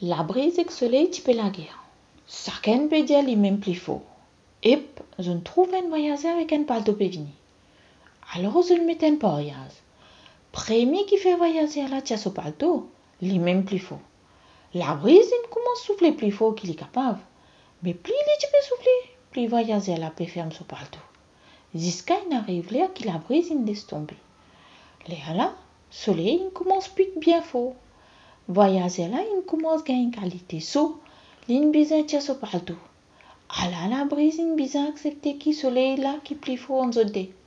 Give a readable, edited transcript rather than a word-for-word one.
La brise et le soleil tu peux la guerre. Certains peut dire les mêmes plus fort. Et je trouve un voyage avec un palto pévini. Alors je le mets un voyage. Premier qui fait voyager à la chasse au palto, les mêmes plus fort. La brise il commence à souffler plus fort qu'il est capable. Mais plus il peut souffler, plus voyager à la paix ferme son palto. Jusqu'à il arrive là que la brise il laisse tomber. Là, le soleil il commence plus bien fort. Voyager là, il commence à gagner qualité. So, il besoin de palto. Alors la brise il besoin accepter que le soleil là qui plus fort en zone.